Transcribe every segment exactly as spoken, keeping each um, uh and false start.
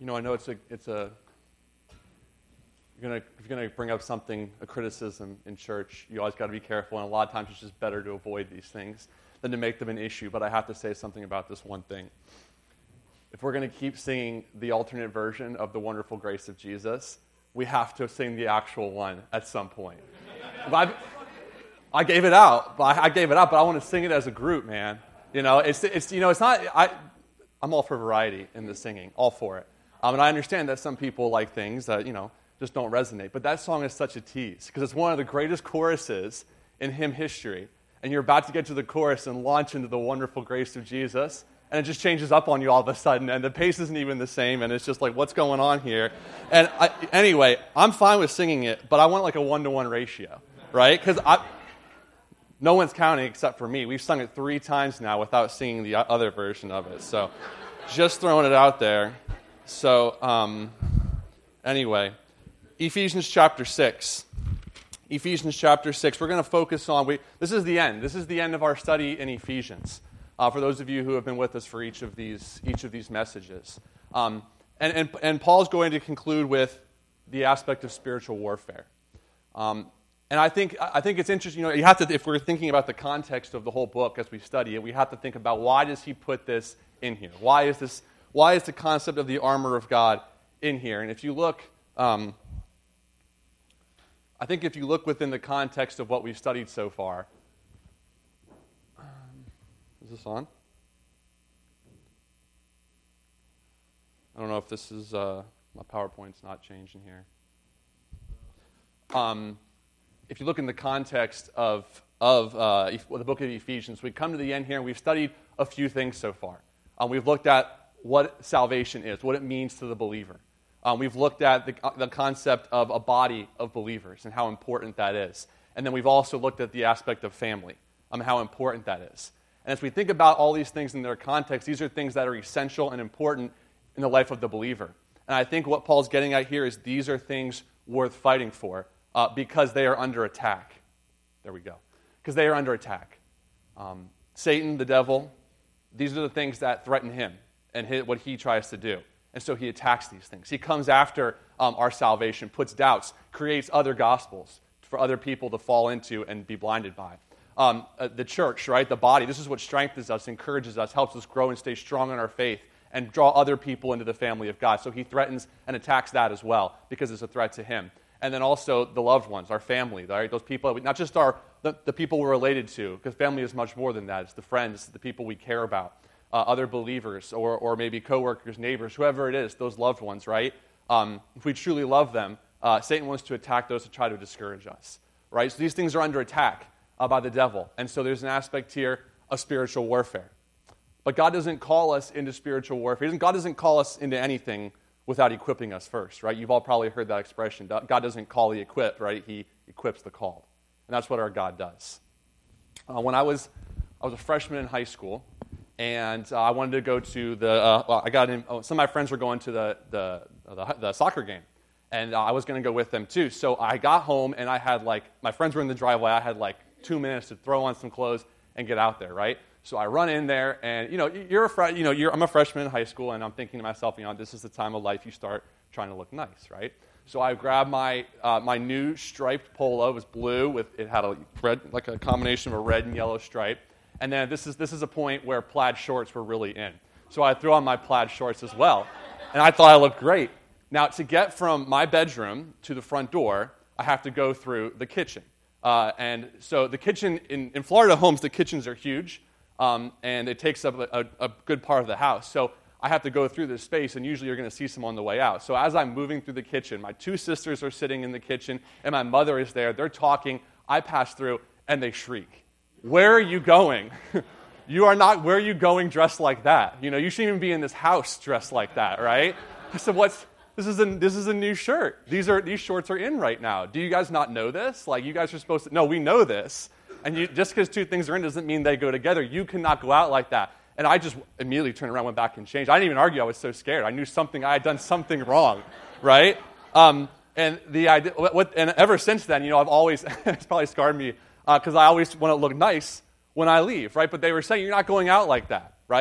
you know, I know it's a, it's a, you're gonna, if you're gonna bring up something, a criticism in church, you always got to be careful, and a lot of times it's just better to avoid these things than to make them an issue. But I have to say something about this one thing. If we're going to keep singing the alternate version of The Wonderful Grace of Jesus, we have to sing the actual one at some point. I, I gave it out, but I, I gave it out, but I want to sing it as a group, man. You know, it's it's you know, it's not. I, I'm all for variety in the singing, all for it. Um, and I understand that some people like things that you know just don't resonate. But that song is such a tease because it's one of the greatest choruses in hymn history, and you're about to get to the chorus and launch into the wonderful grace of Jesus. And it just changes up on you all of a sudden, and the pace isn't even the same, and it's just like, what's going on here? And I, anyway, I'm fine with singing it, but I want like a one-to-one ratio, right? Because I, no one's counting except for me. We've sung it three times now without singing the other version of it, so just throwing it out there. So um, anyway, Ephesians chapter six. Ephesians chapter six. We're going to focus on, we, this is the end. This is the end of our study in Ephesians. Uh, for those of you who have been with us for each of these each of these messages. Um, and, and, and Paul's going to conclude with the aspect of spiritual warfare. Um, and I think I think it's interesting, you know, you have to, if we're thinking about the context of the whole book as we study it, we have to think about why does he put this in here? Why is this why is the concept of the armor of God in here? And if you look, um, I think if you look within the context of what we've studied so far, is this on? I don't know if this is, uh, my PowerPoint's not changing here. Um, if you look in the context of, of uh, the book of Ephesians, we come to the end here and we've studied a few things so far. Um, we've looked at what salvation is, what it means to the believer. Um, we've looked at the, the concept of a body of believers and how important that is. And then we've also looked at the aspect of family, um, how important that is. And as we think about all these things in their context, these are things that are essential and important in the life of the believer. And I think what Paul's getting at here is these are things worth fighting for uh, because they are under attack. There we go. Because they are under attack. Um, Satan, the devil, these are the things that threaten him and hit what he tries to do. And so he attacks these things. He comes after um, our salvation, puts doubts, creates other gospels for other people to fall into and be blinded by. Um, uh, the church, right, the body, this is what strengthens us, encourages us, helps us grow and stay strong in our faith and draw other people into the family of God. So he threatens and attacks that as well because it's a threat to him. And then also the loved ones, our family, right, those people, not just our the, the people we're related to, because family is much more than that. It's the friends, the people we care about, uh, other believers, or or maybe coworkers, neighbors, whoever it is, those loved ones, right? Um, if we truly love them, uh, Satan wants to attack those to try to discourage us, right? So these things are under attack Uh, by the devil. And so there's an aspect here of spiritual warfare. But God doesn't call us into spiritual warfare. God doesn't call us into anything without equipping us first, right? You've all probably heard that expression. God doesn't call the equipped, right? He equips the called. And that's what our God does. Uh, when I was I was a freshman in high school, and uh, I wanted to go to the, uh, well, I got in, oh, some of my friends were going to the, the, the, the soccer game. And uh, I was going to go with them too. So I got home, and I had like, my friends were in the driveway. I had like two minutes to throw on some clothes and get out there, right? So I run in there, and you know, you're a fre- you know, you're, I'm a freshman in high school, and I'm thinking to myself, you know, this is the time of life you start trying to look nice, right? So I grabbed my uh, my new striped polo. It was blue with it had a red, like a combination of a red and yellow stripe, and then this is this is a point where plaid shorts were really in. So I threw on my plaid shorts as well, and I thought I looked great. Now to get from my bedroom to the front door, I have to go through the kitchen. Uh, and so the kitchen, in, in Florida homes, the kitchens are huge, um, and it takes up a, a, a good part of the house. So I have to go through this space, and usually you're going to see some on the way out. So as I'm moving through the kitchen, my two sisters are sitting in the kitchen, and my mother is there. They're talking. I pass through, and they shriek. Where are you going? You are not, where are you going dressed like that? You know, you shouldn't even be in this house dressed like that, right? I said, what's... This is a this is a new shirt. These are these shorts are in right now. Do you guys not know this? Like you guys are supposed to. No, we know this. And you, just because two things are in doesn't mean they go together. You cannot go out like that. And I just immediately turned around, went back and changed. I didn't even argue. I was so scared. I knew something. I had done something wrong, right? Um, and the idea. What, and ever since then, you know, I've always it's probably scarred me because uh, I always want to look nice when I leave, right? But they were saying you're not going out like that, right?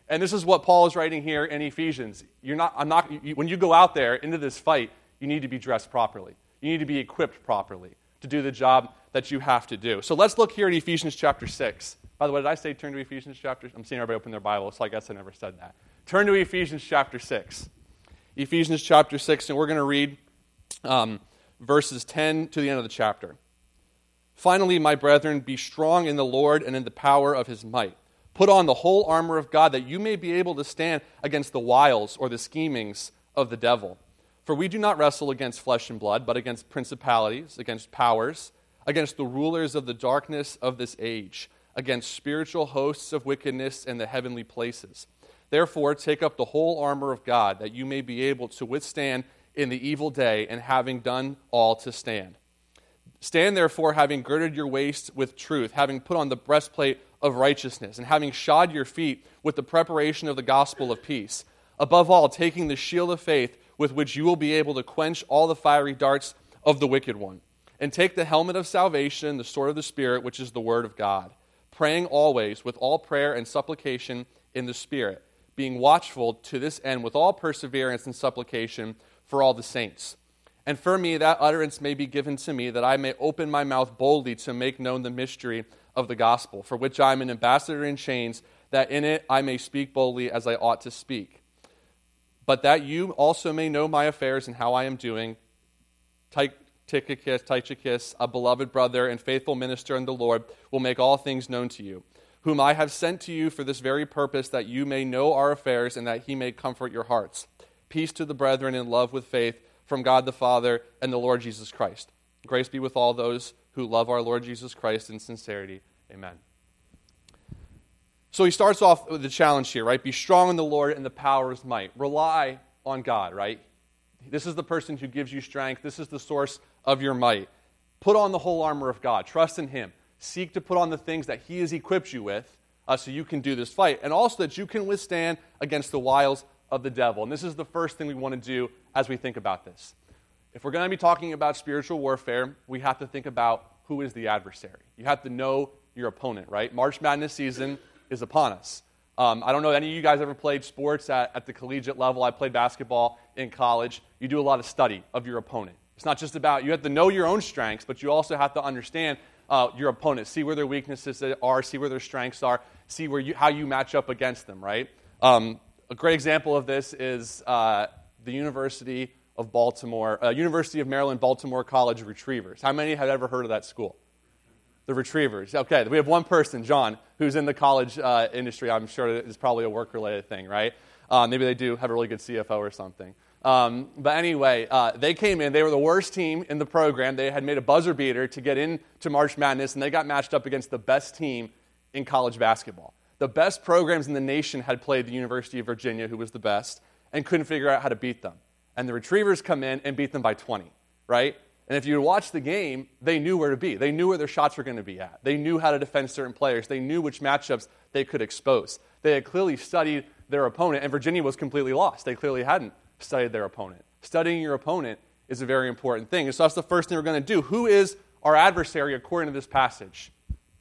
And this is what Paul is writing here in Ephesians. You're not, I'm not, you, when you go out there into this fight, you need to be dressed properly. You need to be equipped properly to do the job that you have to do. So let's look here at Ephesians chapter six. By the way, did I say turn to Ephesians chapter? I'm seeing everybody open their Bible, so I guess I never said that. Turn to Ephesians chapter six. Ephesians chapter six, and we're going to read um, verses ten to the end of the chapter. Finally, my brethren, be strong in the Lord and in the power of his might. Put on the whole armor of God that you may be able to stand against the wiles or the schemings of the devil. For we do not wrestle against flesh and blood, but against principalities, against powers, against the rulers of the darkness of this age, against spiritual hosts of wickedness in the heavenly places. Therefore, take up the whole armor of God, that you may be able to withstand in the evil day, and having done all to stand. Stand therefore, having girded your waist with truth, having put on the breastplate of righteousness, and having shod your feet with the preparation of the gospel of peace. Above all, taking the shield of faith, with which you will be able to quench all the fiery darts of the wicked one. And take the helmet of salvation, the sword of the Spirit, which is the word of God, praying always with all prayer and supplication in the Spirit, being watchful to this end with all perseverance and supplication for all the saints. And for me that utterance may be given to me, that I may open my mouth boldly to make known the mystery of the gospel, for which I am an ambassador in chains, that in it I may speak boldly as I ought to speak. But that you also may know my affairs and how I am doing, Tychicus, Tychicus, a beloved brother and faithful minister in the Lord, will make all things known to you, whom I have sent to you for this very purpose, that you may know our affairs and that he may comfort your hearts. Peace to the brethren in love with faith, from God the Father and the Lord Jesus Christ. Grace be with all those who love our Lord Jesus Christ in sincerity. Amen. So he starts off with the challenge here, right? Be strong in the Lord and the power of his might. Rely on God, right? This is the person who gives you strength. This is the source of your might. Put on the whole armor of God. Trust in him. Seek to put on the things that he has equipped you with uh, so you can do this fight. And also that you can withstand against the wiles of the devil. And this is the first thing we want to do as we think about this. If we're going to be talking about spiritual warfare, we have to think about who is the adversary. You have to know your opponent, right? March Madness season is upon us. Um, I don't know, any of you guys ever played sports at, at the collegiate level? I played basketball in college. You do a lot of study of your opponent. It's not just about, you have to know your own strengths, but you also have to understand uh, your opponent, see where their weaknesses are, see where their strengths are, see where you, how you match up against them, right? Um, a great example of this is uh, the University of Baltimore, uh, University of Maryland Baltimore College Retrievers. How many have ever heard of that school? The Retrievers. Okay, we have one person, John, who's in the college uh, industry. I'm sure it's probably a work-related thing, right? Uh, maybe they do have a really good C F O or something. Um, but anyway, uh, they came in. They were the worst team in the program. They had made a buzzer beater to get into March Madness, and they got matched up against the best team in college basketball. The best programs in the nation had played the University of Virginia, who was the best, and couldn't figure out how to beat them. And the Retrievers come in and beat them by twenty, right? And if you watch the game, they knew where to be. They knew where their shots were going to be at. They knew how to defend certain players. They knew which matchups they could expose. They had clearly studied their opponent, and Virginia was completely lost. They clearly hadn't studied their opponent. Studying your opponent is a very important thing. And so that's the first thing we're going to do. Who is our adversary according to this passage?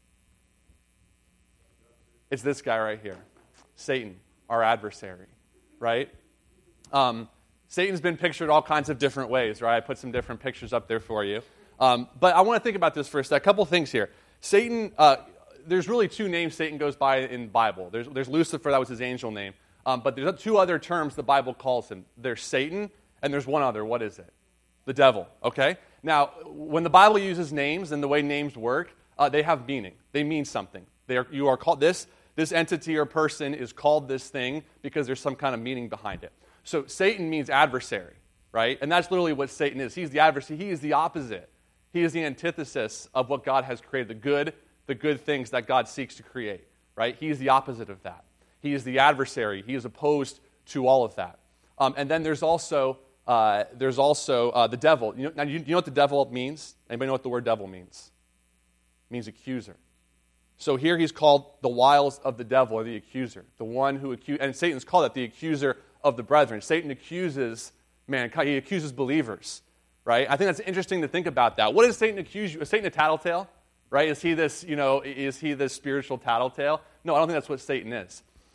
It's this guy right here. Satan, our adversary, right? Um, Satan's been pictured all kinds of different ways, right? I put some different pictures up there for you. Um, but I want to think about this for a second. A couple things here. Satan, uh, there's really two names Satan goes by in the Bible. There's, there's Lucifer, that was his angel name. Um, but there's two other terms the Bible calls him. There's Satan, and there's one other. What is it? The devil, okay? Now, when the Bible uses names and the way names work, uh, they have meaning. They mean something. They are, you are called this. This entity or person is called this thing because there's some kind of meaning behind it. So Satan means adversary, right? And that's literally what Satan is. He's the adversary. He is the opposite. He is the antithesis of what God has created, the good, the good things that God seeks to create, right? He is the opposite of that. He is the adversary. He is opposed to all of that. Um, and then there's also uh, there's also uh, the devil. You know, now, you, you know what the devil means? Anybody know what the word devil means? It means accuser. So here he's called the wiles of the devil, or the accuser, the one who accuses, and Satan's called it the accuser of the brethren. Satan accuses mankind. He accuses believers, right? I think that's interesting to think about that. What does Satan accuse you? Is Satan a tattletale, right? Is he this, you know, is he this spiritual tattletale? No, I don't think that's what Satan is.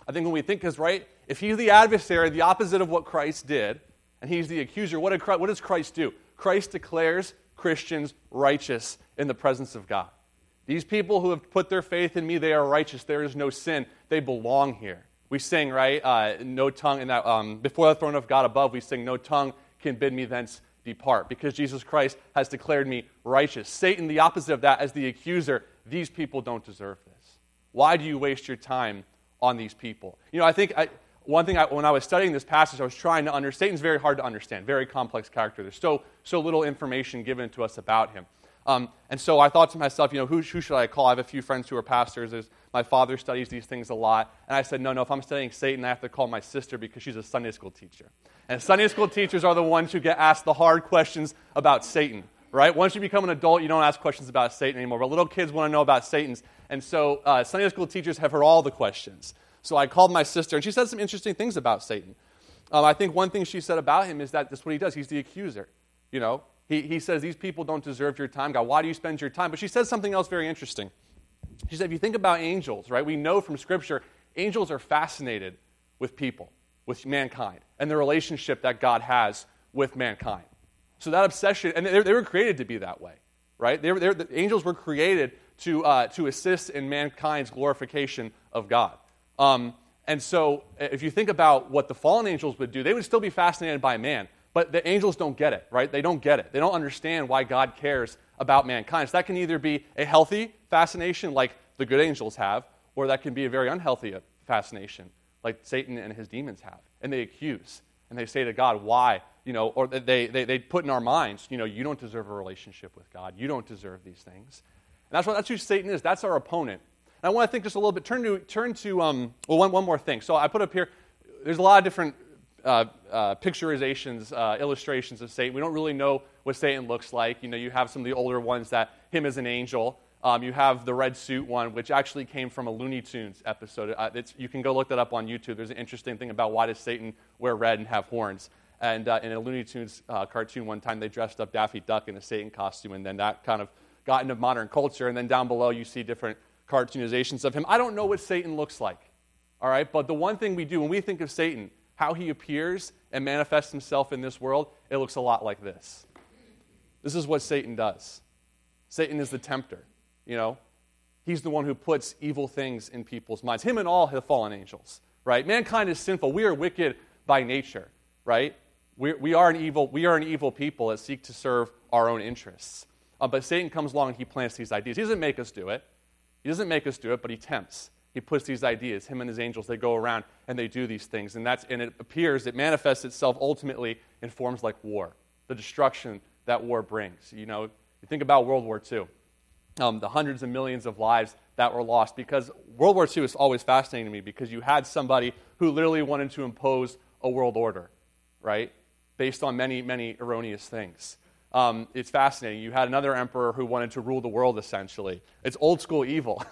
I think when we think, because, right, if he's the adversary, the opposite of what Christ did, and he's the accuser, what, did Christ, what does Christ do? Christ declares Christians righteous in the presence of God. These people who have put their faith in me, they are righteous. There is no sin. They belong here. We sing, right, uh, no tongue, in that, um, before the throne of God above, we sing, no tongue can bid me thence depart, because Jesus Christ has declared me righteous. Satan, the opposite of that, as the accuser, these people don't deserve this. Why do you waste your time on these people? You know, I think I, one thing, I, when I was studying this passage, I was trying to understand, Satan's very hard to understand, very complex character. There's so, so little information given to us about him. Um, and so I thought to myself, you know, who, who should I call? I have a few friends who are pastors. There's, my father studies these things a lot. And I said, no, no, if I'm studying Satan, I have to call my sister because she's a Sunday school teacher. And Sunday school teachers are the ones who get asked the hard questions about Satan, right? Once you become an adult, you don't ask questions about Satan anymore. But little kids want to know about Satan's. And so uh, Sunday school teachers have heard all the questions. So I called my sister, and she said some interesting things about Satan. Um, I think one thing she said about him is that that's what he does. He's the accuser, you know. He, he says, these people don't deserve your time, God. Why do you spend your time? But she said something else very interesting. She said, if you think about angels, right, we know from Scripture, angels are fascinated with people, with mankind, and the relationship that God has with mankind. So that obsession, and they, they were created to be that way, right? They were, they were, the angels were created to, uh, to assist in mankind's glorification of God. Um, and so if you think about what the fallen angels would do, they would still be fascinated by man. But the angels don't get it, right? They don't get it. They don't understand why God cares about mankind. So that can either be a healthy fascination like the good angels have, or that can be a very unhealthy fascination like Satan and his demons have. And they accuse, and they say to God, why? You know, or they, they, they put in our minds, you know, you don't deserve a relationship with God. You don't deserve these things. And that's what that's who Satan is. That's our opponent. And I want to think just a little bit, turn to, turn to um, well, one, one more thing. So I put up here, there's a lot of different Uh, uh, picturizations, uh, illustrations of Satan. We don't really know what Satan looks like. You know, you have some of the older ones that him as an angel. Um, you have the red suit one, which actually came from a Looney Tunes episode. Uh, it's, you can go look that up on YouTube. There's an interesting thing about why does Satan wear red and have horns. And uh, in a Looney Tunes uh, cartoon one time, they dressed up Daffy Duck in a Satan costume, and then that kind of got into modern culture. And then down below, you see different cartoonizations of him. I don't know what Satan looks like, all right? But the one thing we do when we think of Satan, how he appears and manifests himself in this world, it looks a lot like this. This is what Satan does. Satan is the tempter, you know. He's the one who puts evil things in people's minds. Him and all the fallen angels, right? Mankind is sinful. We are wicked by nature, right? We, we, are, an evil, we are an evil people that seek to serve our own interests. Uh, but Satan comes along and he plants these ideas. He doesn't make us do it. He doesn't make us do it, but he tempts. He puts these ideas. Him and his angels, they go around and they do these things. And that's and it appears, it manifests itself ultimately in forms like war, the destruction that war brings. You know, you think about World War Two, um, the hundreds of millions of lives that were lost. Because World War Two is always fascinating to me because you had somebody who literally wanted to impose a world order, right, based on many, many erroneous things. Um, it's fascinating. You had another emperor who wanted to rule the world, essentially. It's old school evil.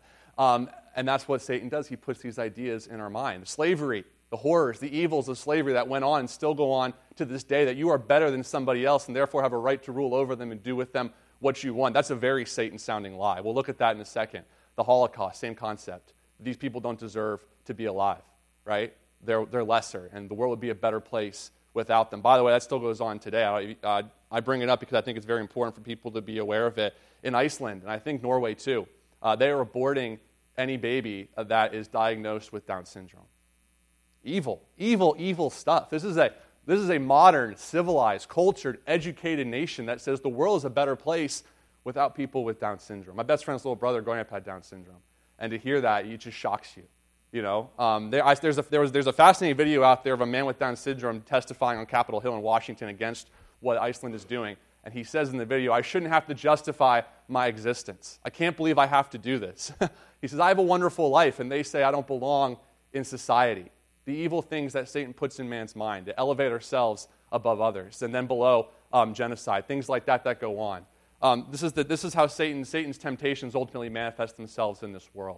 um, And that's what Satan does. He puts these ideas in our mind. Slavery, the horrors, the evils of slavery that went on and still go on to this day, that you are better than somebody else and therefore have a right to rule over them and do with them what you want. That's a very Satan-sounding lie. We'll look at that in a second. The Holocaust, same concept. These people don't deserve to be alive, right? They're, they're lesser, and the world would be a better place without them. By the way, that still goes on today. I, uh, I bring it up because I think it's very important for people to be aware of it. In Iceland, and I think Norway too, uh, they are aborting any baby that is diagnosed with Down syndrome. Evil, evil, evil stuff. This is a this is a modern, civilized, cultured, educated nation that says the world is a better place without people with Down syndrome. My best friend's little brother growing up had Down syndrome, and to hear that, it just shocks you. You know, um, there, I, there's a there was there's a fascinating video out there of a man with Down syndrome testifying on Capitol Hill in Washington against what Iceland is doing. And he says in the video, I shouldn't have to justify my existence. I can't believe I have to do this. He says, I have a wonderful life, and they say I don't belong in society. The evil things that Satan puts in man's mind, to elevate ourselves above others. And then below, um, genocide, things like that that go on. Um, this is the, this is how Satan, Satan's temptations ultimately manifest themselves in this world.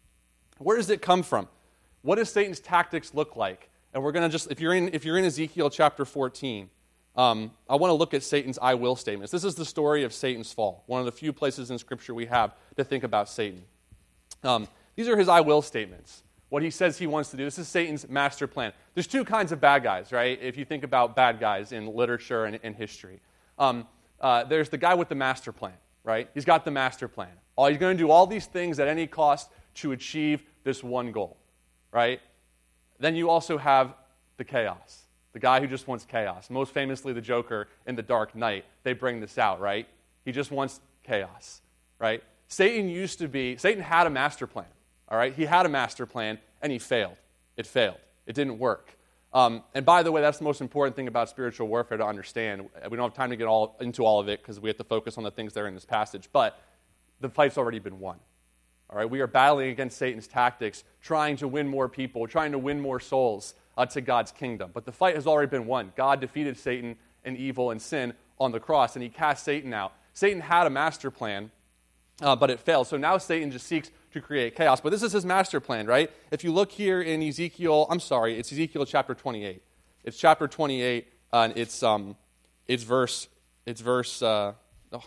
Where does it come from? What does Satan's tactics look like? And we're going to just, if you're in, if you're in Ezekiel chapter fourteen, Um, I want to look at Satan's I will statements. This is the story of Satan's fall, one of the few places in Scripture we have to think about Satan. Um, these are his I will statements. what he says he wants to do. This is Satan's master plan. There's two kinds of bad guys, right? If you think about bad guys in literature and in history. Um, uh, there's the guy with the master plan, right? He's got the master plan. All he's going to do all these things at any cost to achieve this one goal, right? Then you also have the chaos, the guy who just wants chaos. Most famously, the Joker in The Dark Knight. They bring this out, right? He just wants chaos, right? Satan used to be, Satan had a master plan. All right, he had a master plan, and he failed. It failed. It didn't work. Um, and by the way, that's the most important thing about spiritual warfare to understand. We don't have time to get all into all of it because we have to focus on the things that are in this passage. But the fight's already been won. All right, we are battling against Satan's tactics, trying to win more people, trying to win more souls uh, to God's kingdom. But the fight has already been won. God defeated Satan and evil and sin on the cross, and he cast Satan out. Satan had a master plan, uh, but it failed. So now Satan just seeks to create chaos. But this is his master plan, right? If you look here in Ezekiel, I'm sorry, it's Ezekiel chapter twenty-eight. It's chapter twenty-eight, uh, and it's um, it's verse, it's verse. Uh, oh.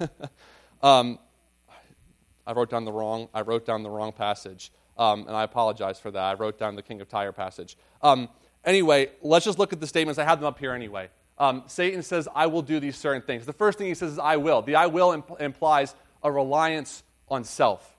um, I wrote down the wrong. I wrote down the wrong passage, um, and I apologize for that. I wrote down the King of Tyre passage. Um, anyway, let's just look at the statements. I have them up here anyway. Um, Satan says, "I will do these certain things." The first thing he says is, "I will." The "I will" imp- implies a reliance on self.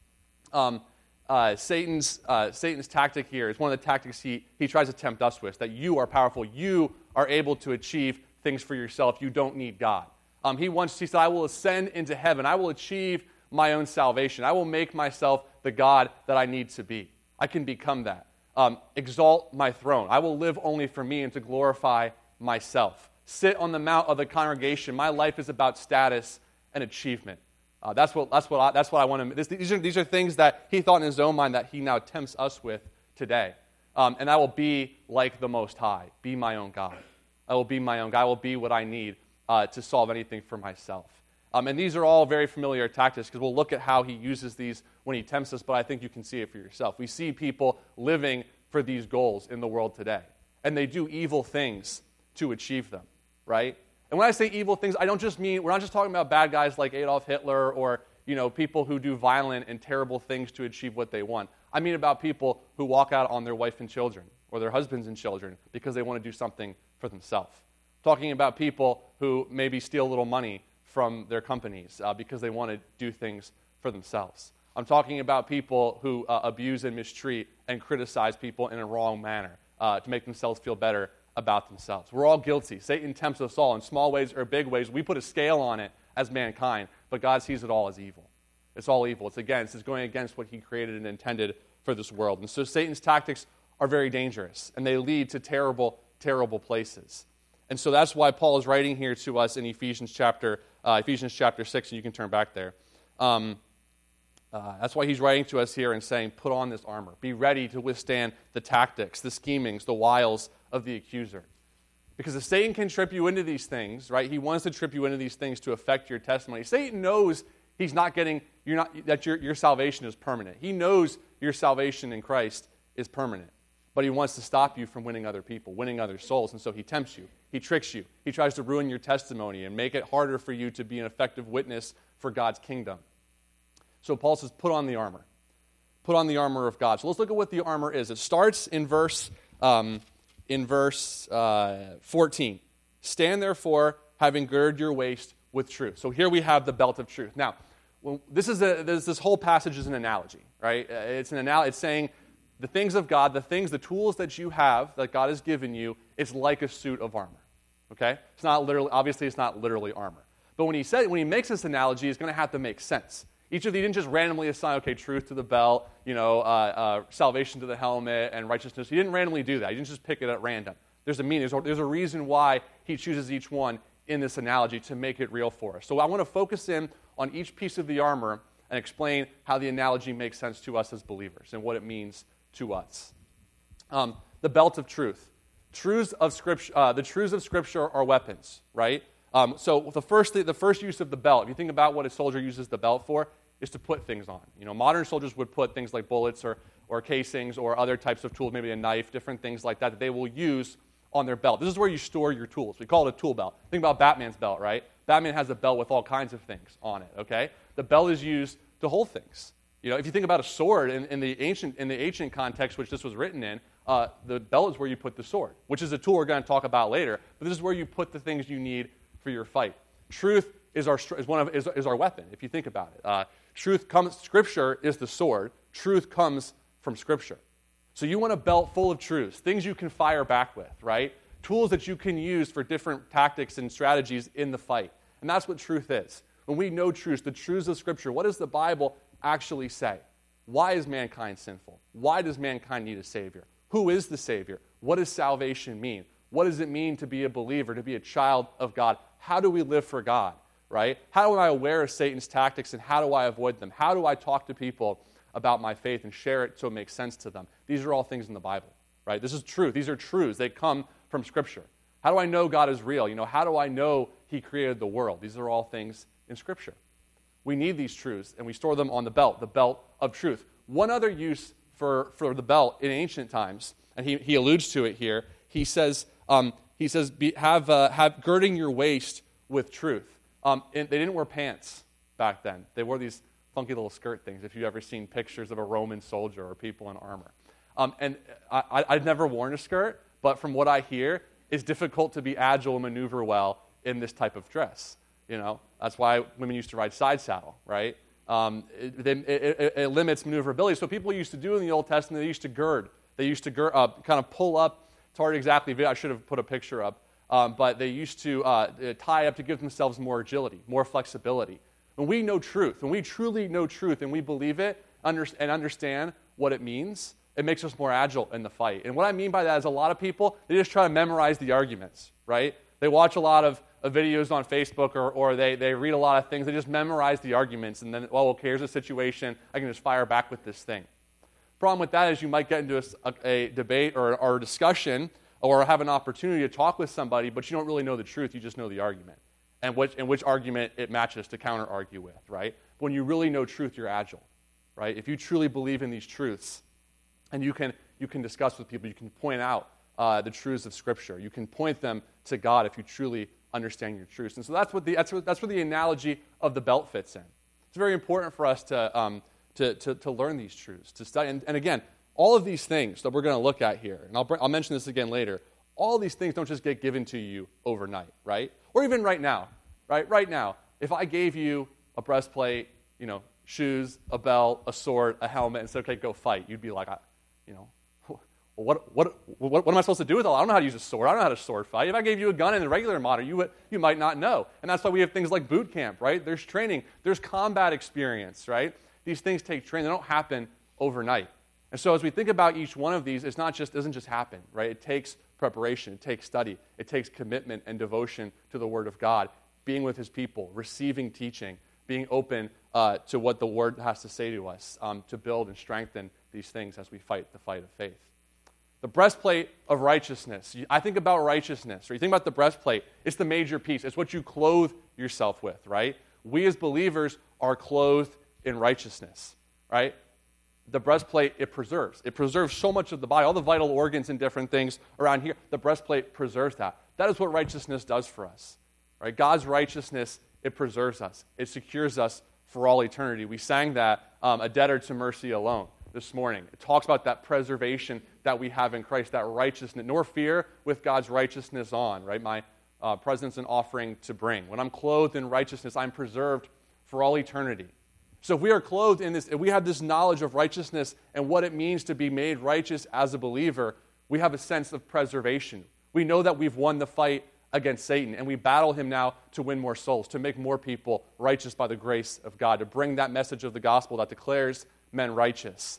Um, uh, Satan's uh, Satan's tactic here is one of the tactics he, he tries to tempt us with, that you are powerful. You are able to achieve things for yourself. You don't need God. Um, he wants, he said, "I will ascend into heaven. I will achieve my own salvation. I will make myself the God that I need to be. I can become that. Um, exalt my throne. I will live only for me and to glorify myself. Sit on the mount of the congregation. My life is about status and achievement." Uh, that's what that's what I, that's what I want to. This, these are these are things that he thought in his own mind that he now tempts us with today. Um, and I will be like the Most High, be my own God. I will be my own God. I will be what I need uh, to solve anything for myself. Um, and these are all very familiar tactics because we'll look at how he uses these when he tempts us. But I think you can see it for yourself. We see people living for these goals in the world today, and they do evil things to achieve them, right? And when I say evil things, I don't just mean, we're not just talking about bad guys like Adolf Hitler or, you know, people who do violent and terrible things to achieve what they want. I mean about people who walk out on their wife and children or their husbands and children because they want to do something for themselves. Talking about people who maybe steal a little money from their companies uh, because they want to do things for themselves. I'm talking about people who uh, abuse and mistreat and criticize people in a wrong manner uh, to make themselves feel better about themselves. We're all guilty. Satan tempts us all in small ways or big ways. We put a scale on it as mankind, but God sees it all as evil. It's all evil. It's against, it's going against what he created and intended for this world. And so Satan's tactics are very dangerous, and they lead to terrible, terrible places. And so that's why Paul is writing here to us in Ephesians chapter uh, Ephesians chapter six, and you can turn back there. Um, uh, that's why he's writing to us here and saying, put on this armor. Be ready to withstand the tactics, the schemings, the wiles of the accuser. Because if Satan can trip you into these things, right, he wants to trip you into these things to affect your testimony. Satan knows he's not getting, you're not, that your, your salvation is permanent. He knows your salvation in Christ is permanent. But he wants to stop you from winning other people, winning other souls. And so he tempts you. He tricks you. He tries to ruin your testimony and make it harder for you to be an effective witness for God's kingdom. So Paul says, put on the armor. Put on the armor of God. So let's look at what the armor is. It starts in verse um, in verse uh, fourteen. Stand therefore, having girded your waist with truth. So here we have the belt of truth. Now, well, this is a, this, this whole passage is an analogy, right? It's an anal- It's saying the things of God, the things, the tools that you have that God has given you, it's like a suit of armor. Okay, it's not literally. Obviously, it's not literally armor. But when he said, when he makes this analogy, it's going to have to make sense. Each of these didn't just randomly assign, okay, truth to the belt, you know, uh, uh, salvation to the helmet, and righteousness. He didn't randomly do that. He didn't just pick it at random. There's a meaning. There's a, there's a reason why he chooses each one in this analogy to make it real for us. So I want to focus in on each piece of the armor and explain how the analogy makes sense to us as believers and what it means to us. Um, the belt of truth. Truths of scripture. Uh, the truths of Scripture are weapons, right? Um, so the first, th- the first use of the belt, if you think about what a soldier uses the belt for, is to put things on. You know, modern soldiers would put things like bullets or, or casings or other types of tools, maybe a knife, different things like that, that they will use on their belt. This is where you store your tools. We call it a tool belt. Think about Batman's belt, right? Batman has a belt with all kinds of things on it, okay? The belt is used to hold things. You know, if you think about a sword in, in the ancient in the ancient context, which this was written in, uh, the belt is where you put the sword, which is a tool we're going to talk about later. But this is where you put the things you need for your fight. Truth is our is one of is, is our weapon. If you think about it, uh, truth comes. Scripture is the sword. Truth comes from Scripture. So you want a belt full of truths, things you can fire back with, right? Tools that you can use for different tactics and strategies in the fight. And that's what truth is. When we know truths, the truths of Scripture, what does the Bible actually say? Why is mankind sinful? Why does mankind need a Savior? Who is the Savior? What does salvation mean? What does it mean to be a believer, to be a child of God? How do we live for God, right? How am I aware of Satan's tactics and how do I avoid them? How do I talk to people about my faith and share it so it makes sense to them? These are all things in the Bible, right? This is truth. These are truths. They come from Scripture. How do I know God is real? You know, how do I know He created the world? These are all things in Scripture. We need these truths, and we store them on the belt, the belt of truth. One other use for, for the belt in ancient times, and he, he alludes to it here, he says, um, he says, be, have, uh, have girding your waist with truth. Um, and they didn't wear pants back then. They wore these funky little skirt things, if you've ever seen pictures of a Roman soldier or people in armor. Um, and I, I've never worn a skirt, but from what I hear, it's difficult to be agile and maneuver well in this type of dress. You know, that's why women used to ride side saddle, right? Um, it, it, it, it limits maneuverability. So people used to do in the Old Testament, they used to gird. They used to gird, uh, kind of pull up. It's hard exactly. I should have put a picture up. Um, but they used to uh, tie up to give themselves more agility, more flexibility. When we know truth, when we truly know truth and we believe it under, and understand what it means, it makes us more agile in the fight. And what I mean by that is a lot of people, they just try to memorize the arguments, right? They watch a lot of of videos on Facebook or, or they, they read a lot of things. They just memorize the arguments and then, well, okay, here's a situation. I can just fire back with this thing. Problem with that is you might get into a, a, a debate or, or a discussion or have an opportunity to talk with somebody, but you don't really know the truth. You just know the argument and which, and which argument it matches to counter-argue with, right? But when you really know truth, you're agile, right? If you truly believe in these truths and you can, you can discuss with people, you can point out uh, the truths of Scripture. You can point them to God if you truly understand your truths. And so that's what the that's what, that's where the analogy of the belt fits in. It's very important for us to um, to, to to learn these truths, to study. And, and again, all of these things that we're going to look at here, and I'll bring, I'll mention this again later. All these things don't just get given to you overnight, right? Or even right now, right? Right now, if I gave you a breastplate, you know, shoes, a belt, a sword, a helmet, and said, "Okay, go fight," you'd be like, I, you know. Well, what, what, what, what am I supposed to do with it? I don't know how to use a sword. I don't know how to sword fight. If I gave you a gun in the regular model, you, would, you might not know. And that's why we have things like boot camp, right? There's training. There's combat experience, right? These things take training. They don't happen overnight. And so as we think about each one of these, it's not just, it doesn't just happen, right? It takes preparation. It takes study. It takes commitment and devotion to the Word of God, being with His people, receiving teaching, being open uh, to what the Word has to say to us, um, to build and strengthen these things as we fight the fight of faith. The breastplate of righteousness. I think about righteousness, or you think about the breastplate, it's the major piece. It's what you clothe yourself with, right? We as believers are clothed in righteousness, right? The breastplate, it preserves. It preserves so much of the body, all the vital organs and different things around here. The breastplate preserves that. That is what righteousness does for us, right? God's righteousness, it preserves us. It secures us for all eternity. We sang that, um, a debtor to mercy alone, this morning. It talks about that preservation that we have in Christ, that righteousness, nor fear with God's righteousness on, right? My uh, presence and offering to bring. When I'm clothed in righteousness, I'm preserved for all eternity. So if we are clothed in this, if we have this knowledge of righteousness and what it means to be made righteous as a believer, we have a sense of preservation. We know that we've won the fight against Satan, and we battle him now to win more souls, to make more people righteous by the grace of God, to bring that message of the gospel that declares men righteous.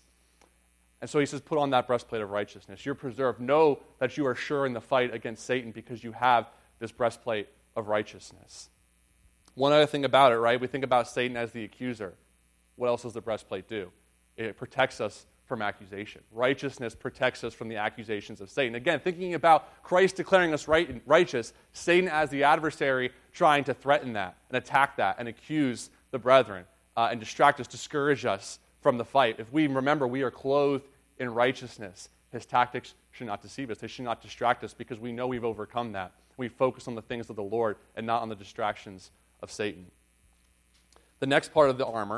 And so he says, put on that breastplate of righteousness. You're preserved. Know that you are sure in the fight against Satan because you have this breastplate of righteousness. One other thing about it, right? We think about Satan as the accuser. What else does the breastplate do? It protects us from accusation. Righteousness protects us from the accusations of Satan. Again, thinking about Christ declaring us right, righteous, Satan as the adversary trying to threaten that and attack that and accuse the brethren uh, and distract us, discourage us from the fight. If we remember we are clothed in righteousness, his tactics should not deceive us. They should not distract us because we know we've overcome that. We focus on the things of the Lord and not on the distractions of Satan. The next part of the armor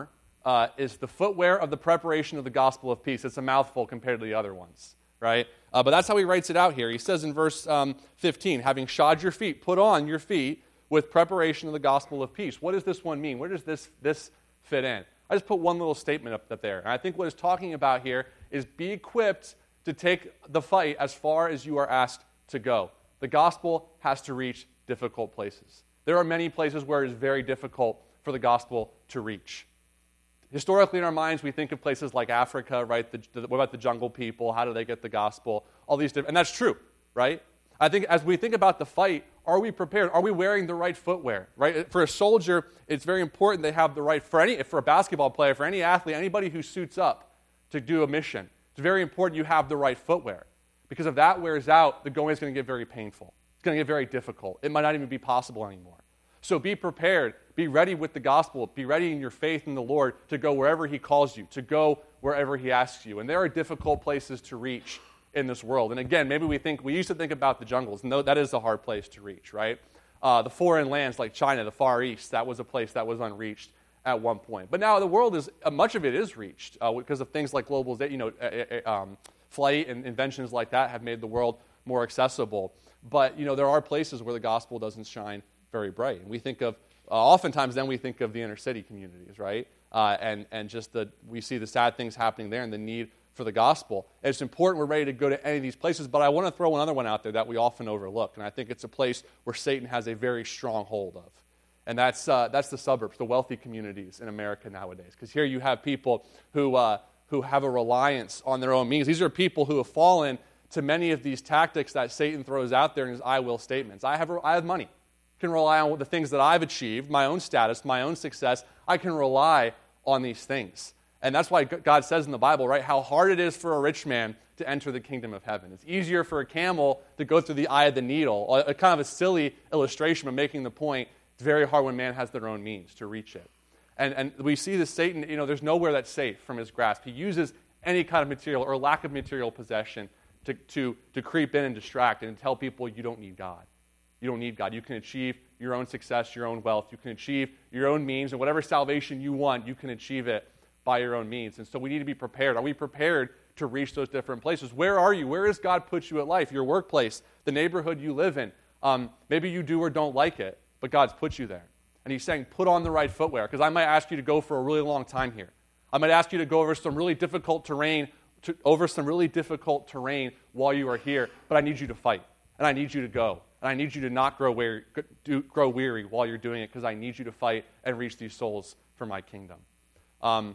uh, is the footwear of the preparation of the gospel of peace. It's a mouthful compared to the other ones, right? Uh, but that's how he writes it out here. He says in verse um, fifteen, having shod your feet, put on your feet with preparation of the gospel of peace. What does this one mean? Where does this, this fit in? I just put one little statement up, up there. And I think what it's talking about here is be equipped to take the fight as far as you are asked to go. The gospel has to reach difficult places. There are many places where it is very difficult for the gospel to reach. Historically, in our minds, we think of places like Africa, right? The, the, what about the jungle people? How do they get the gospel? All these different, and that's true, right? I think as we think about the fight, are we prepared? Are we wearing the right footwear, right? For a soldier, it's very important they have the right, for any, for a basketball player, for any athlete, anybody who suits up to do a mission, it's very important you have the right footwear. Because if that wears out, the going is going to get very painful. It's going to get very difficult. It might not even be possible anymore. So be prepared. Be ready with the gospel. Be ready in your faith in the Lord to go wherever he calls you, to go wherever he asks you. And there are difficult places to reach in this world. And again, maybe we think, we used to think about the jungles. No, that is a hard place to reach, right? Uh, the foreign lands like China, the Far East, that was a place that was unreached at one point. But now the world is, uh, much of it is reached uh, because of things like globalization, you know, uh, uh, um, flight and inventions like that have made the world more accessible. But, you know, there are places where the gospel doesn't shine very bright. And we think of, uh, oftentimes then we think of the inner city communities, right? Uh, and, and just the, we see the sad things happening there and the need for the gospel. And it's important we're ready to go to any of these places, but I want to throw another one out there that we often overlook. And I think it's a place where Satan has a very strong hold of. And that's, uh, that's the suburbs, the wealthy communities in America nowadays. Because here you have people who, uh, who have a reliance on their own means. These are people who have fallen to many of these tactics that Satan throws out there in his I will statements. I have, I have money. I can rely on the things that I've achieved, my own status, my own success. I can rely on these things. And that's why God says in the Bible, right, how hard it is for a rich man to enter the kingdom of heaven. It's easier for a camel to go through the eye of the needle. A, a kind of a silly illustration of making the point, it's very hard when man has their own means to reach it. And, and we see that Satan, you know, there's nowhere that's safe from his grasp. He uses any kind of material or lack of material possession to, to, to creep in and distract and tell people you don't need God. You don't need God. You can achieve your own success, your own wealth. You can achieve your own means, and whatever salvation you want, you can achieve it by your own means. And so we need to be prepared. Are we prepared to reach those different places? Where are you? Where has God put you at life? Your workplace, the neighborhood you live in. Um, maybe you do or don't like it, but God's put you there. And he's saying, put on the right footwear, because I might ask you to go for a really long time here. I might ask you to go over some really difficult terrain, to, over some really difficult terrain while you are here, but I need you to fight, and I need you to go, and I need you to not grow weary, do, grow weary while you're doing it, because I need you to fight and reach these souls for my kingdom. Um,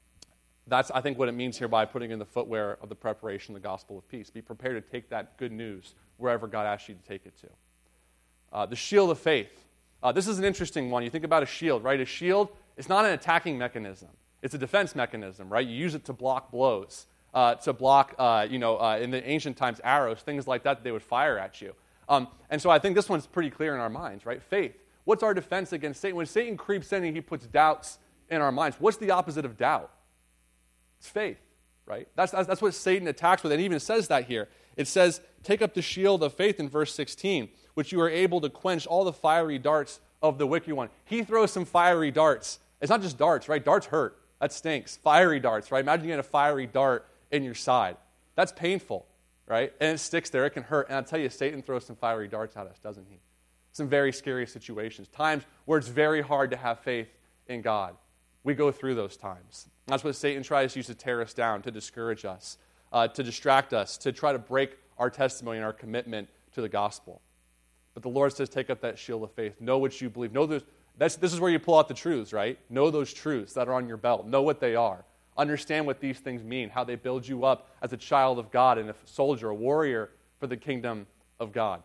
that's, I think, what it means here by putting in the footwear of the preparation of the gospel of peace. Be prepared to take that good news wherever God asks you to take it to. Uh, the shield of faith. Uh, this is an interesting one. You think about a shield, right? A shield is not an attacking mechanism. It's a defense mechanism, right? You use it to block blows, uh, to block, uh, you know, uh, in the ancient times, arrows, things like that that they would fire at you. Um, and so I think this one's pretty clear in our minds, right? Faith. What's our defense against Satan? When Satan creeps in and he puts doubts in our minds, what's the opposite of doubt? It's faith, right? That's, that's, that's what Satan attacks with. And it even says that here. It says, take up the shield of faith in verse sixteen, which you are able to quench all the fiery darts of the wicked one. He throws some fiery darts. It's not just darts, right? Darts hurt. That stinks. Fiery darts, right? Imagine getting a fiery dart in your side. That's painful, right? And it sticks there. It can hurt. And I'll tell you, Satan throws some fiery darts at us, doesn't he? Some very scary situations. Times where it's very hard to have faith in God. We go through those times. That's what Satan tries to use to tear us down, to discourage us, uh, to distract us, to try to break our testimony and our commitment to the gospel. But the Lord says, take up that shield of faith. Know what you believe. Know those, that's, this is where you pull out the truths, right? Know those truths that are on your belt. Know what they are. Understand what these things mean, how they build you up as a child of God and a soldier, a warrior for the kingdom of God.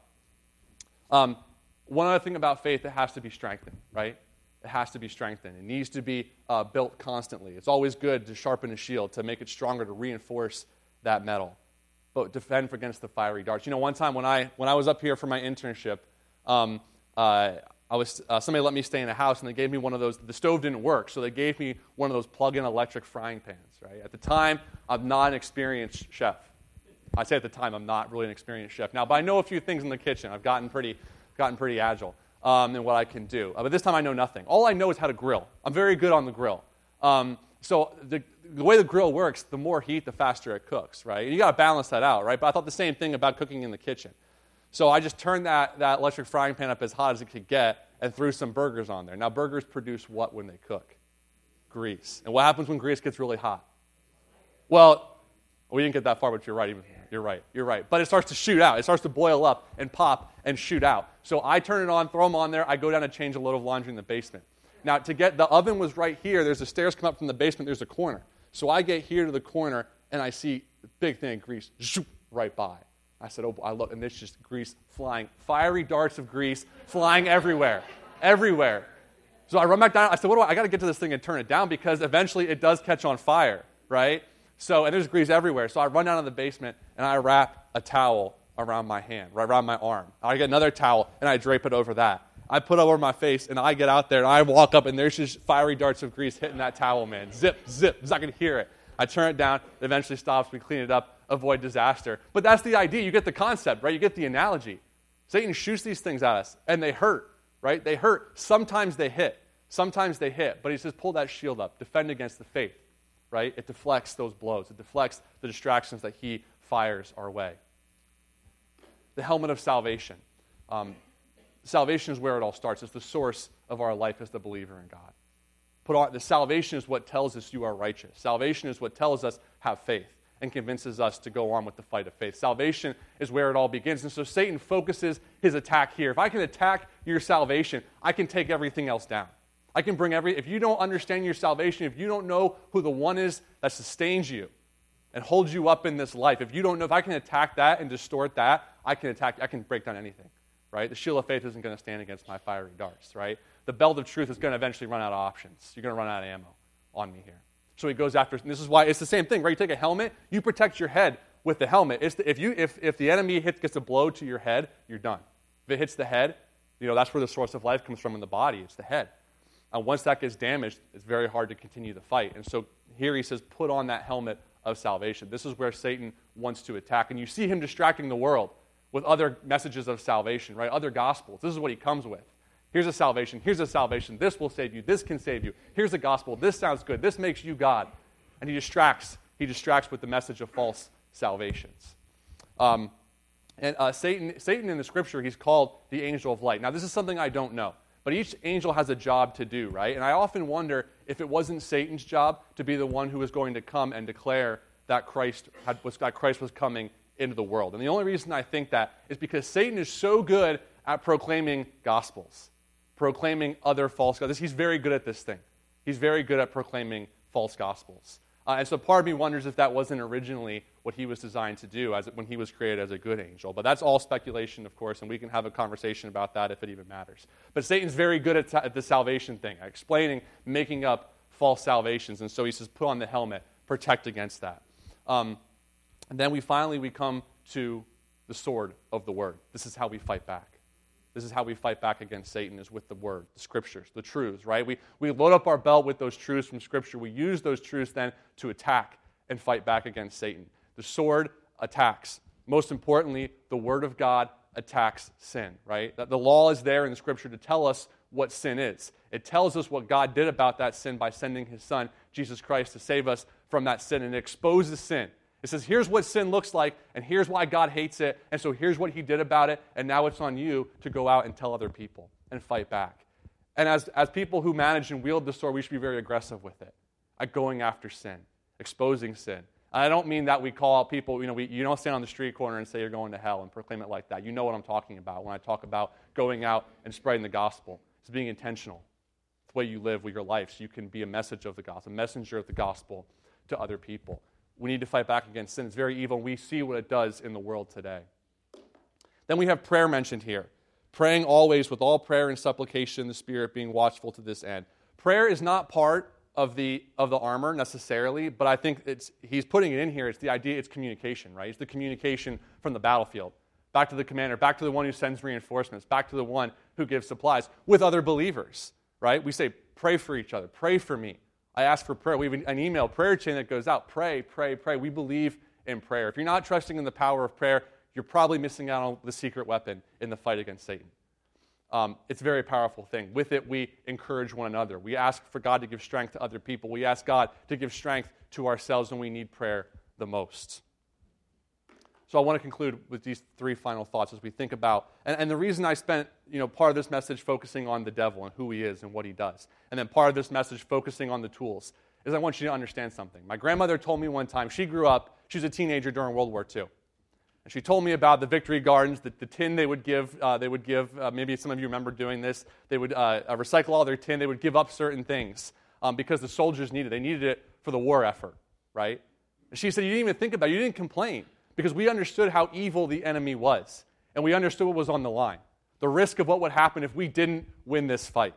Um, one other thing about faith, it has to be strengthened, right? It has to be strengthened. It needs to be uh, built constantly. It's always good to sharpen a shield, to make it stronger, to reinforce that metal. But defend against the fiery darts. You know, one time when I when I was up here for my internship, um, uh, I was uh, somebody let me stay in a house, and they gave me one of those. The stove didn't work, so they gave me one of those plug-in electric frying pans. Right? At the time, I'm not an experienced chef. I say at the time, I'm not really an experienced chef now, but I know a few things in the kitchen. I've gotten pretty gotten pretty agile um, in what I can do. Uh, but this time, I know nothing. All I know is how to grill. I'm very good on the grill. Um, So the, the way the grill works, the more heat, the faster it cooks, right? You got to balance that out, right? But I thought the same thing about cooking in the kitchen. So I just turned that, that electric frying pan up as hot as it could get and threw some burgers on there. Now, burgers produce what when they cook? Grease. And what happens when grease gets really hot? Well, we didn't get that far, but you're right. Even, you're right. You're right. But it starts to shoot out. It starts to boil up and pop and shoot out. So I turn it on, throw them on there. I go down and change a load of laundry in the basement. Now, to get the oven was right here. There's the stairs come up from the basement. There's a corner. So I get here to the corner, and I see a big thing of grease zoop, right by. I said, oh, I look, and there's just grease flying, fiery darts of grease flying everywhere, everywhere. So I run back down. I said, what do I, I got to get to this thing and turn it down because eventually it does catch on fire, right? So, and there's grease everywhere. So I run down to the basement, and I wrap a towel around my hand, right around my arm. I get another towel, and I drape it over that. I put it over my face, and I get out there, and I walk up, and there's just fiery darts of grease hitting that towel, man. Zip, zip. I can hear it. I turn it down. It eventually stops. We clean it up, avoid disaster. But that's the idea. You get the concept, right? You get the analogy. Satan shoots these things at us, and they hurt, right? They hurt. Sometimes they hit. Sometimes they hit. But he says, pull that shield up. Defend against the faith, right? It deflects those blows. It deflects the distractions that he fires our way. The helmet of salvation. Um, Salvation is where it all starts. It's the source of our life as the believer in God. Put on, the salvation is what tells us you are righteous. Salvation is what tells us have faith and convinces us to go on with the fight of faith. Salvation is where it all begins. And so Satan focuses his attack here. If I can attack your salvation, I can take everything else down. I can bring every, if you don't understand your salvation, if you don't know who the one is that sustains you and holds you up in this life, if you don't know, if I can attack that and distort that, I can attack, I can break down anything. Right? The shield of faith isn't going to stand against my fiery darts, right? The belt of truth is going to eventually run out of options. You're going to run out of ammo on me here. So he goes after, and this is why it's the same thing, right? You take a helmet, you protect your head with the helmet. It's the, if, you, if, if the enemy hit, gets a blow to your head, you're done. If it hits the head, you know, that's where the source of life comes from in the body. It's the head. And once that gets damaged, it's very hard to continue the fight. And so here he says, put on that helmet of salvation. This is where Satan wants to attack. And you see him distracting the world with other messages of salvation, right? Other gospels. This is what he comes with. Here's a salvation. Here's a salvation. This will save you. This can save you. Here's a gospel. This sounds good. This makes you God. And he distracts. He distracts with the message of false salvations. Um, and uh, Satan, Satan in the Scripture, he's called the angel of light. Now, this is something I don't know. But each angel has a job to do, right? And I often wonder if it wasn't Satan's job to be the one who was going to come and declare that Christ had, was, that Christ was coming into the world. And the only reason I think that is because Satan is so good at proclaiming gospels, proclaiming other false gospels. He's very good at this thing. He's very good at proclaiming false gospels. Uh, and so part of me wonders if that wasn't originally what he was designed to do as when he was created as a good angel. But that's all speculation, of course, and we can have a conversation about that if it even matters. But Satan's very good at, at the salvation thing, at explaining, making up false salvations. And so he says, put on the helmet, protect against that. Um, And then we finally, we come to the sword of the word. This is how we fight back. This is how we fight back against Satan, is with the word, the scriptures, the truths, right? We, we load up our belt with those truths from Scripture. We use those truths then to attack and fight back against Satan. The sword attacks. Most importantly, the word of God attacks sin, right? That the law is there in the Scripture to tell us what sin is. It tells us what God did about that sin by sending his Son, Jesus Christ, to save us from that sin, and it exposes sin. It says, here's what sin looks like, and here's why God hates it, and so here's what he did about it, and now it's on you to go out and tell other people and fight back. And as, as people who manage and wield the sword, we should be very aggressive with it, at going after sin, exposing sin. And I don't mean that we call out people, you know, we, you don't stand on the street corner and say you're going to hell and proclaim it like that. You know what I'm talking about when I talk about going out and spreading the gospel. It's being intentional. It's the way you live with your life, so you can be a message of the gospel, a messenger of the gospel to other people. We need to fight back against sin. It's very evil, and we see what it does in the world today. Then we have prayer mentioned here. Praying always with all prayer and supplication in the Spirit, being watchful to this end. Prayer is not part of the of the armor necessarily, but I think it's he's putting it in here. It's the idea, it's communication, right? It's the communication from the battlefield. Back to the commander, back to the one who sends reinforcements, back to the one who gives supplies with other believers, right? We say, pray for each other, pray for me. I ask for prayer. We have an email prayer chain that goes out. Pray, pray, pray. We believe in prayer. If you're not trusting in the power of prayer, you're probably missing out on the secret weapon in the fight against Satan. um, it's a very powerful thing. With it, we encourage one another. We ask for God to give strength to other people. We ask God to give strength to ourselves when we need prayer the most. So I want to conclude with these three final thoughts as we think about, and, and the reason I spent you know part of this message focusing on the devil and who he is and what he does, and then part of this message focusing on the tools, is I want you to understand something. My grandmother told me one time, she grew up, she was a teenager during World War Two, and she told me about the Victory Gardens, the, the tin they would give, uh, they would give, uh, maybe some of you remember doing this, they would uh, uh, recycle all their tin, they would give up certain things um, because the soldiers needed it. They needed it for the war effort, right? And she said, you didn't even think about it, you didn't complain, because we understood how evil the enemy was, and we understood what was on the line, the risk of what would happen if we didn't win this fight.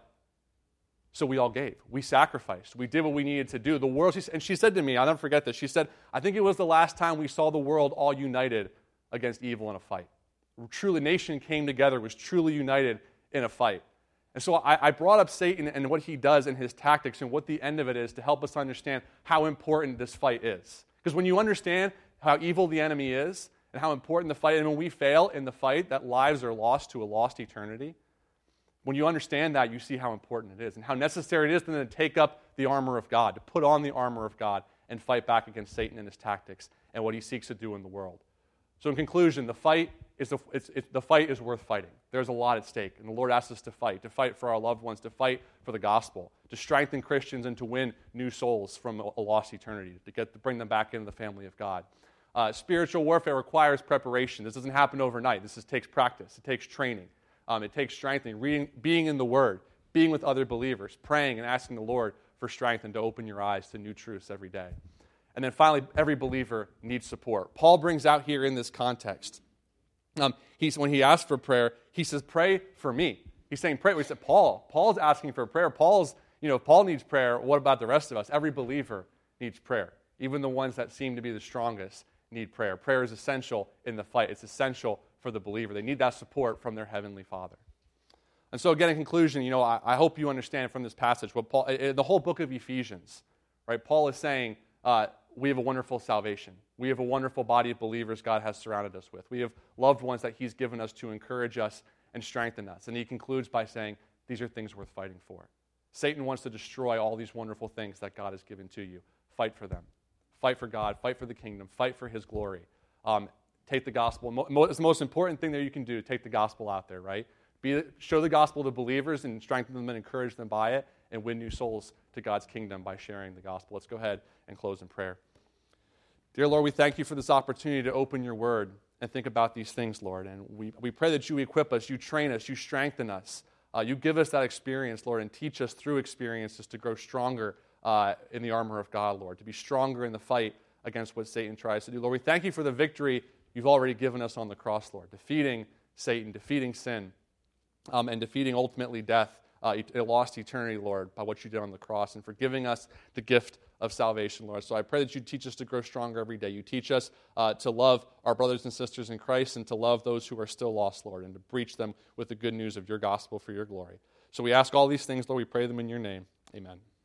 So we all gave. We sacrificed. We did what we needed to do. The world, and she said to me, I'll never forget this, she said, I think it was the last time we saw the world all united against evil in a fight. Truly, nation came together, was truly united in a fight. And so I, I brought up Satan and what he does and his tactics and what the end of it is to help us understand how important this fight is. Because when you understand how evil the enemy is and how important the fight, and when we fail in the fight, that lives are lost to a lost eternity, when you understand that, you see how important it is and how necessary it is then to take up the armor of God, to put on the armor of God and fight back against Satan and his tactics and what he seeks to do in the world. So in conclusion, the fight is the, it's, it's, the fight is worth fighting. There's a lot at stake, and the Lord asks us to fight, to fight for our loved ones, to fight for the gospel, to strengthen Christians and to win new souls from a, a lost eternity, to get to bring them back into the family of God. Uh, spiritual warfare requires preparation. This doesn't happen overnight. This is, takes practice. It takes training. Um, it takes strengthening, reading, being in the Word, being with other believers, praying and asking the Lord for strength and to open your eyes to new truths every day. And then finally, every believer needs support. Paul brings out here in this context, um, he's, when he asks for prayer, he says, pray for me. He's saying, pray. We said, Paul. Paul's asking for prayer. Paul's, you know, if Paul needs prayer, what about the rest of us? Every believer needs prayer. Even the ones that seem to be the strongest need prayer. Prayer is essential in the fight. It's essential for the believer. They need that support from their heavenly Father. And so again, in conclusion, you know, I, I hope you understand from this passage what Paul, the whole book of Ephesians, right? Paul is saying, uh, we have a wonderful salvation. We have a wonderful body of believers God has surrounded us with. We have loved ones that he's given us to encourage us and strengthen us. And he concludes by saying, these are things worth fighting for. Satan wants to destroy all these wonderful things that God has given to you. Fight for them. Fight for God. Fight for the kingdom. Fight for his glory. Um, take the gospel. Mo- it's the most important thing that you can do, take the gospel out there, right? Be, show the gospel to believers and strengthen them and encourage them by it and win new souls to God's kingdom by sharing the gospel. Let's go ahead and close in prayer. Dear Lord, we thank you for this opportunity to open your word and think about these things, Lord. And we, we pray that you equip us, you train us, you strengthen us. Uh, you give us that experience, Lord, and teach us through experiences to grow stronger uh, in the armor of God, Lord, to be stronger in the fight against what Satan tries to do. Lord, we thank you for the victory you've already given us on the cross, Lord, defeating Satan, defeating sin, um, and defeating ultimately death, uh, a lost eternity, Lord, by what you did on the cross, and for giving us the gift of salvation, Lord. So I pray that you teach us to grow stronger every day. You teach us uh, to love our brothers and sisters in Christ and to love those who are still lost, Lord, and to preach them with the good news of your gospel for your glory. So we ask all these things, Lord. We pray them in your name. Amen.